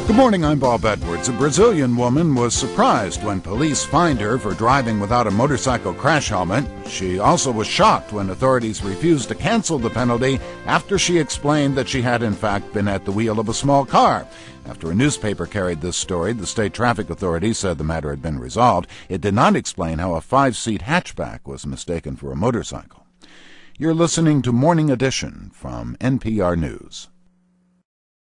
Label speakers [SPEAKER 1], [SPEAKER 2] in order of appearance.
[SPEAKER 1] Good morning, I'm Bob Edwards. A Brazilian woman was surprised when police fined her for driving without a motorcycle crash helmet. She also was shocked when authorities refused to cancel the penalty after she explained that she had in fact been at the wheel of a small car. After a newspaper carried this story, the state traffic authority said the matter had been resolved. It did not explain how a 5-seat hatchback was mistaken for a motorcycle. You're listening to Morning Edition from NPR News.